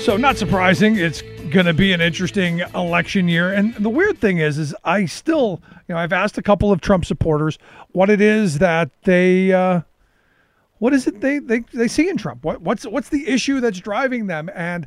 So not surprising, it's going to be an interesting election year. And the weird thing is I still, I've asked a couple of Trump supporters what it is that what is it they see in Trump? What's the issue that's driving them? And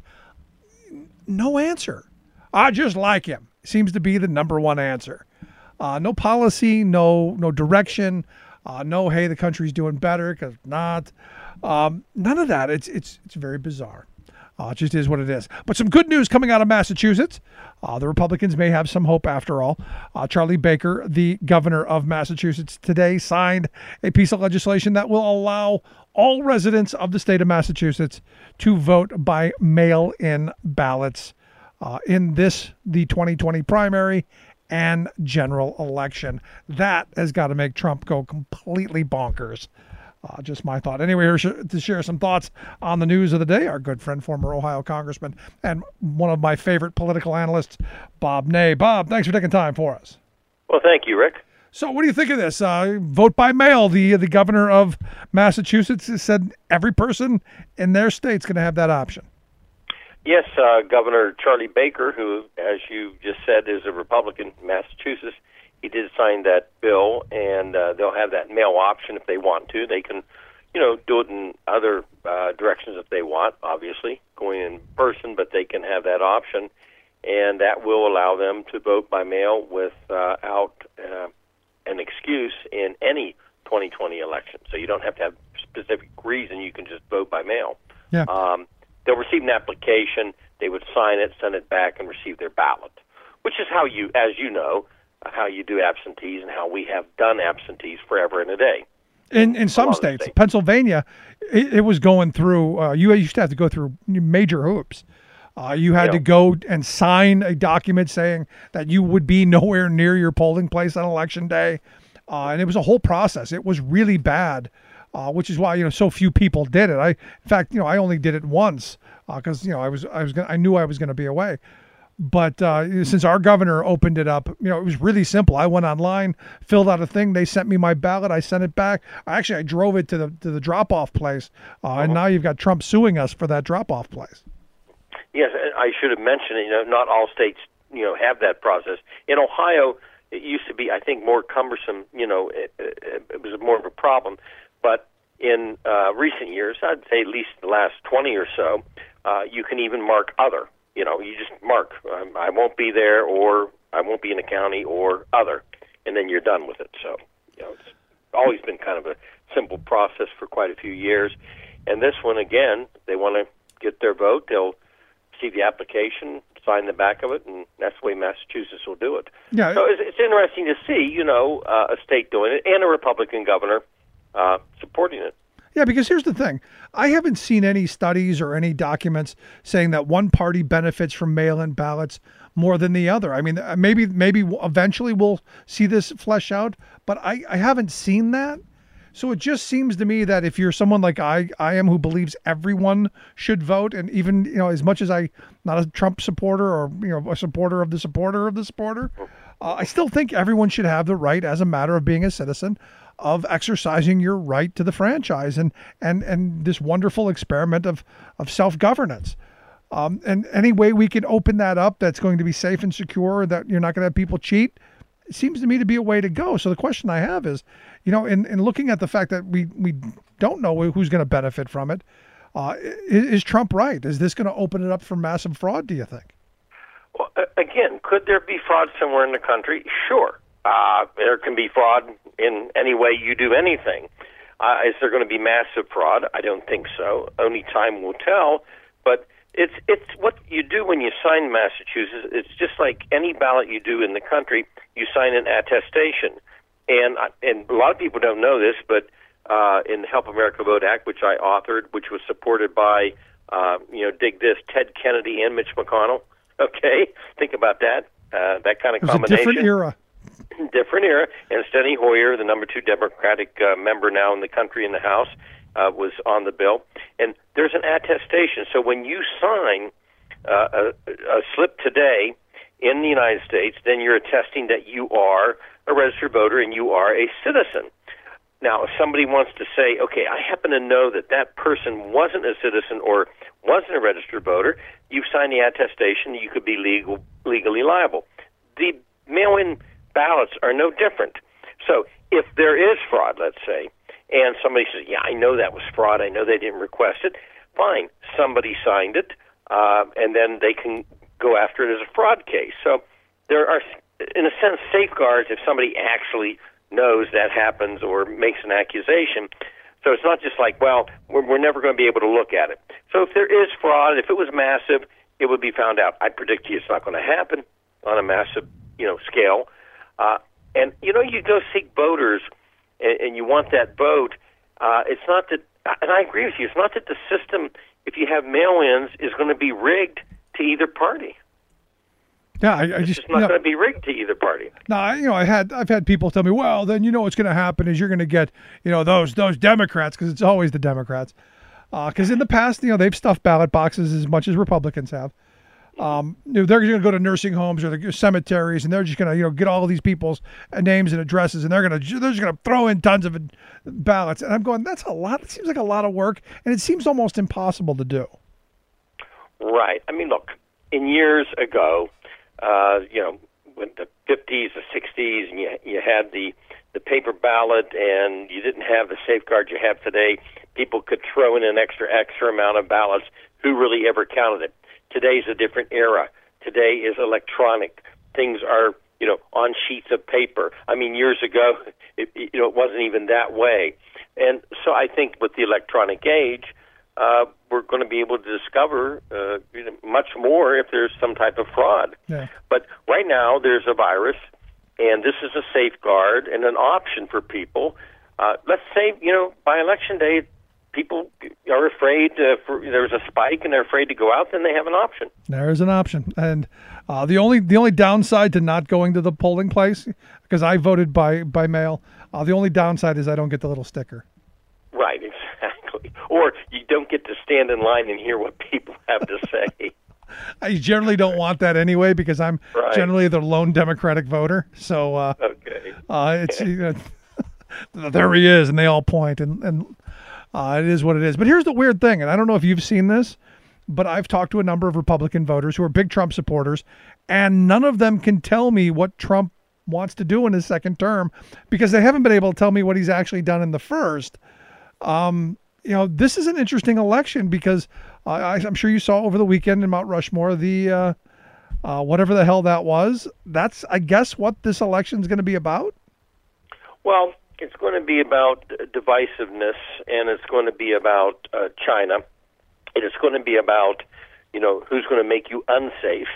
no answer. I just like him. Seems to be the number one answer. No policy, no direction, no, hey, the country's doing better, because not. None of that. It's very bizarre. It just is what it is. But some good news coming out of Massachusetts. The Republicans may have some hope after all. Charlie Baker, the governor of Massachusetts, today signed a piece of legislation that will allow all residents of the state of Massachusetts to vote by mail-in ballots in the 2020 primary and general election. That has got to make Trump go completely bonkers. Just my thought. Anyway, here to share some thoughts on the news of the day, our good friend, former Ohio Congressman, and one of my favorite political analysts, Bob Ney. Bob, thanks for taking time for us. Well, thank you, Rick. So what do you think of this? Vote by mail. The governor of Massachusetts has said every person in their state's going to have that option. Yes, Governor Charlie Baker, who, as you just said, is a Republican in Massachusetts, he did sign that bill, and they'll have that mail option if they want to. They can, do it in other directions if they want, obviously, going in person, but they can have that option, and that will allow them to vote by mail without an excuse in any 2020 election. So you don't have to have a specific reason. You can just vote by mail. Yeah. They'll receive an application. They would sign it, send it back, and receive their ballot, which is how you, as you know, how you do absentees and how we have done absentees forever and a day. In some states, Pennsylvania, it was going through, you used to have to go through major hoops. You had to go and sign a document saying that you would be nowhere near your polling place on election day. And it was a whole process. It was really bad, which is why, so few people did it. In fact, I only did it once because, I knew I was going to be away. But since our governor opened it up, it was really simple. I went online, filled out a thing. They sent me my ballot. I sent it back. I drove it to the drop-off place. And now you've got Trump suing us for that drop-off place. Yes, I should have mentioned it. Not all states, have that process. In Ohio, it used to be, I think, more cumbersome. It was more of a problem. But in recent years, I'd say at least the last 20 or so, you can even mark other. You just mark, I won't be there, or I won't be in the county, or other, and then you're done with it. So, it's always been kind of a simple process for quite a few years. And this one, again, they want to get their vote. They'll see the application, sign the back of it, and that's the way Massachusetts will do it. Yeah. So it's interesting to see, a state doing it and a Republican governor supporting it. Yeah, because here's the thing. I haven't seen any studies or any documents saying that one party benefits from mail-in ballots more than the other. I mean, maybe eventually we'll see this flesh out, but I haven't seen that. So it just seems to me that if you're someone like I am, who believes everyone should vote, and even, as much as I'm not a Trump supporter or, a supporter of the supporter of the supporter, I still think everyone should have the right, as a matter of being a citizen, of exercising your right to the franchise and this wonderful experiment of self-governance. And any way we can open that up that's going to be safe and secure, that you're not going to have people cheat, it seems to me to be a way to go. So the question I have is, in looking at the fact that we don't know who's going to benefit from it, is Trump right? Is this going to open it up for massive fraud, do you think? Well, again, could there be fraud somewhere in the country? Sure. There can be fraud in any way you do anything. Is there going to be massive fraud? I don't think so. Only time will tell. But it's what you do when you sign Massachusetts. It's just like any ballot you do in the country. You sign an attestation, and a lot of people don't know this, but in the Help America Vote Act, which I authored, which was supported by dig this, Ted Kennedy and Mitch McConnell. Okay, think about that. That kind of combination. It was a different era. Different era, and Steny Hoyer, the number 2 Democratic member now in the country in the House, was on the bill. And there's an attestation. So when you sign a slip today in the United States, then you're attesting that you are a registered voter and you are a citizen. Now, if somebody wants to say, okay, I happen to know that person wasn't a citizen or wasn't a registered voter, you've signed the attestation, you could be legally liable. The mail-in ballots are no different. So if there is fraud, let's say, and somebody says, yeah, I know that was fraud, I know they didn't request it, fine, somebody signed it, and then they can go after it as a fraud case. So there are, in a sense, safeguards if somebody actually knows that happens or makes an accusation. So it's not just like, well, we're never going to be able to look at it. So if there is fraud, if it was massive, it would be found out. I predict you it's not going to happen on a massive, scale. And, you go seek voters and you want that vote. It's not that, and I agree with you, it's not that the system, if you have mail-ins, is going to be rigged to either party. Yeah, it's just not going to be rigged to either party. No, I've had people tell me, well, then what's going to happen is you're going to get those Democrats, because it's always the Democrats, because in the past they've stuffed ballot boxes as much as Republicans have. They're going to go to nursing homes or the cemeteries, and they're just going to get all of these people's names and addresses, and they're just going to throw in tons of ballots. And I'm going, that's a lot. It seems like a lot of work, and it seems almost impossible to do. Right. I mean, look, in years ago, when the 50s, the 60s, and you had the paper ballot, and you didn't have the safeguards you have today, people could throw in an extra amount of ballots. Who really ever counted it? Today's a different era. Today is electronic. Things are, on sheets of paper. I mean, years ago, it wasn't even that way. And so I think with the electronic age, we're going to be able to discover much more if there's some type of fraud. Yeah. But right now, there's a virus, and this is a safeguard and an option for people. Let's say, by Election Day, people are afraid there's a spike and they're afraid to go out, then they have an option. There is an option. And the only downside to not going to the polling place, because I voted by mail, the only downside is I don't get the little sticker. Right, exactly. Or you don't get to stand in line and hear what people have to say. I generally don't want that anyway, because I'm generally the lone Democratic voter. So okay. It's there he is, and they all point, and it is what it is. But here's the weird thing, and I don't know if you've seen this, but I've talked to a number of Republican voters who are big Trump supporters, and none of them can tell me what Trump wants to do in his second term, because they haven't been able to tell me what he's actually done in the first. This is an interesting election, because I'm sure you saw over the weekend in Mount Rushmore, the whatever the hell that was. That's, I guess, what this election is going to be about. Well, it's going to be about divisiveness, and it's going to be about China, and it's going to be about, who's going to make you unsafe,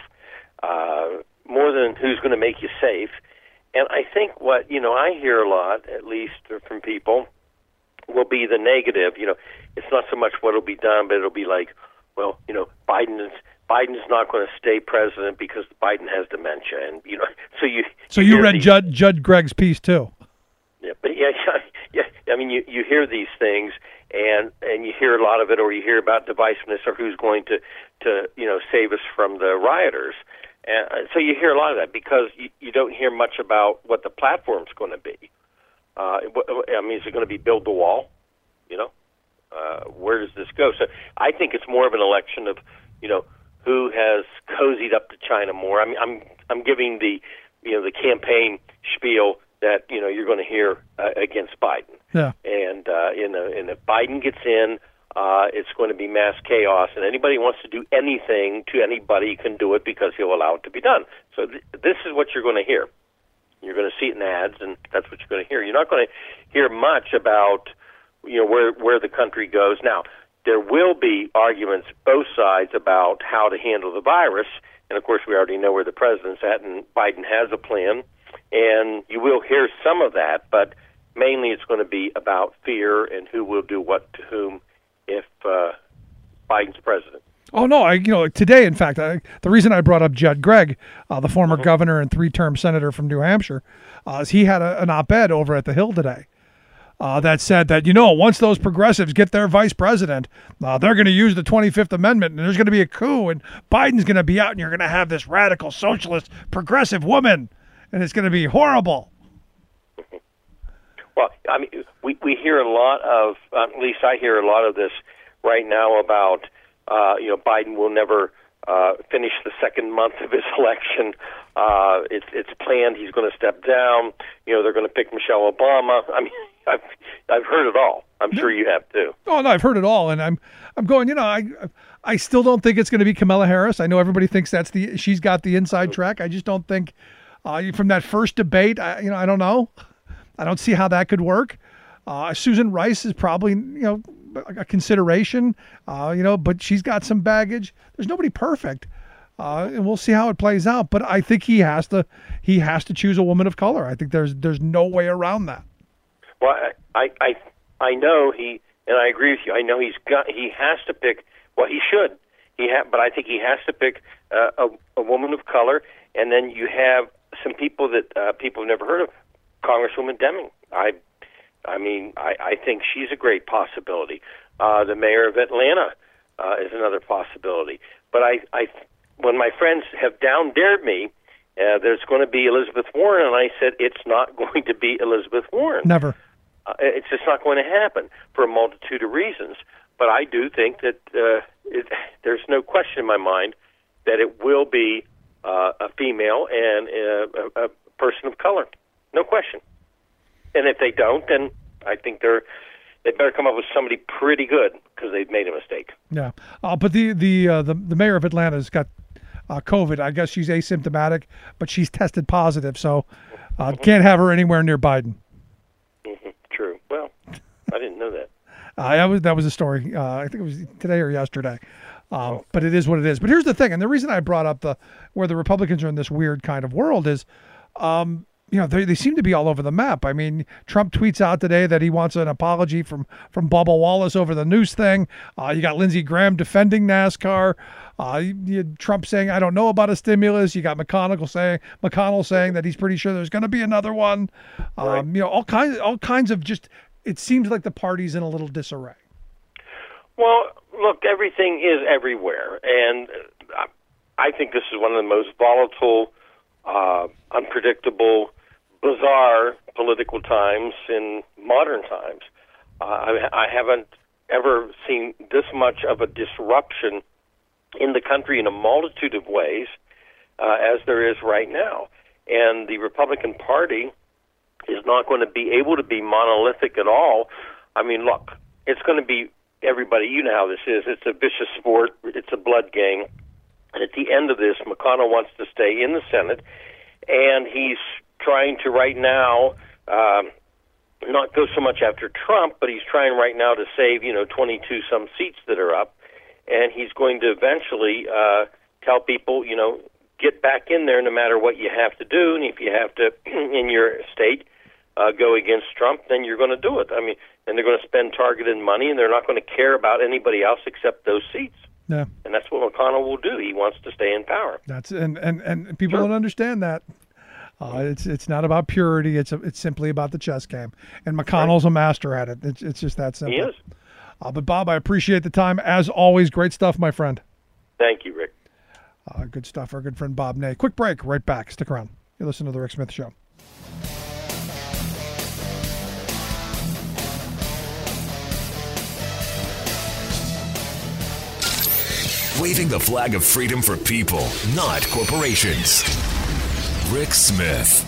more than who's going to make you safe. And I think what, I hear a lot, at least from people, will be the negative. It's not so much what will be done, but it'll be like, well, Biden's not going to stay president because Biden has dementia, and So you read Judd Gregg's piece too. Yeah, but yeah. I mean, you hear these things, and you hear a lot of it, or you hear about divisiveness, or who's going to save us from the rioters, and so you hear a lot of that because you don't hear much about what the platform's going to be. I mean, is it going to be build the wall? Where does this go? So I think it's more of an election of who has cozied up to China more. I mean, I'm giving the campaign spiel that you're going to hear against Biden. Yeah. And if Biden gets in, it's going to be mass chaos, and anybody who wants to do anything to anybody can do it because he'll allow it to be done. So this is what you're going to hear. You're going to see it in ads, and that's what you're going to hear. You're not going to hear much about where the country goes. Now, there will be arguments both sides about how to handle the virus, and of course we already know where the president's at, and Biden has a plan. And you will hear some of that, but mainly it's going to be about fear and who will do what to whom if Biden's president. Oh, no, today, in fact, the reason I brought up Judd Gregg, the former governor and three-term senator from New Hampshire, is he had an op-ed over at the Hill today that said that, once those progressives get their vice president, they're going to use the 25th Amendment, and there's going to be a coup, and Biden's going to be out, and you're going to have this radical socialist progressive woman. And it's going to be horrible. Well, I mean, we hear a lot of, at least I hear a lot of this right now about Biden will never finish the second month of his election. It's planned he's going to step down. They're going to pick Michelle Obama. I mean, I've heard it all. I'm sure you have too. Oh no, I've heard it all, and I'm going. I still don't think it's going to be Kamala Harris. I know everybody thinks she's got the inside track. I just don't think from that first debate. I don't know. I don't see how that could work. Susan Rice is probably a consideration. But she's got some baggage. There's nobody perfect. And we'll see how it plays out. But I think he has to choose a woman of color. I think there's no way around that. Well, I know and I agree with you. I know he has to pick. Well, he should. But I think he has to pick a woman of color, and then you have some people that people have never heard of. Congresswoman Deming. I think she's a great possibility. The mayor of Atlanta is another possibility. But when my friends have down-dared me, there's going to be Elizabeth Warren, and I said it's not going to be Elizabeth Warren. Never. It's just not going to happen for a multitude of reasons. But I do think that there's no question in my mind that it will be a female and a person of color. No question. And if they don't, then I think they better come up with somebody pretty good because they've made a mistake. Yeah, but the mayor of Atlanta's got COVID. I guess she's asymptomatic, but she's tested positive, so can't have her anywhere near Biden. Mm-hmm. True. Well, I didn't know that. That was a story. I think it was today or yesterday. But it is what it is. But here's the thing, and the reason I brought up where the Republicans are in this weird kind of world is, they seem to be all over the map. I mean, Trump tweets out today that he wants an apology from Bubba Wallace over the noose thing. You got Lindsey Graham defending NASCAR. You had Trump saying, I don't know about a stimulus. You got McConnell saying that he's pretty sure there's going to be another one. Right. All kinds of just, it seems like the party's in a little disarray. Well, look, everything is everywhere. And I think this is one of the most volatile, unpredictable, bizarre political times in modern times. I haven't ever seen this much of a disruption in the country in a multitude of ways as there is right now. And the Republican Party is not going to be able to be monolithic at all. I mean, look, it's going to be everybody. You know how this is. It's a vicious sport. It's a blood game. And at the end of this, McConnell wants to stay in the Senate, and he's trying to right now not go so much after Trump, but he's trying right now to save 22 some seats that are up, and he's going to eventually tell people get back in there no matter what you have to do, and if you have to in your state go against Trump, then you're going to do it. I mean, and they're going to spend targeted money, and they're not going to care about anybody else except those seats. Yeah. And that's what McConnell will do. He wants to stay in power. That's and people don't understand that. It's not about purity. It's simply about the chess game. And McConnell's a master at it. It's just that simple. He is. But Bob, I appreciate the time as always. Great stuff, my friend. Thank you, Rick. Good stuff. Our good friend Bob Ney. Quick break. Right back. Stick around. You listen to the Rick Smith Show. Waving the flag of freedom for people, not corporations. Rick Smith.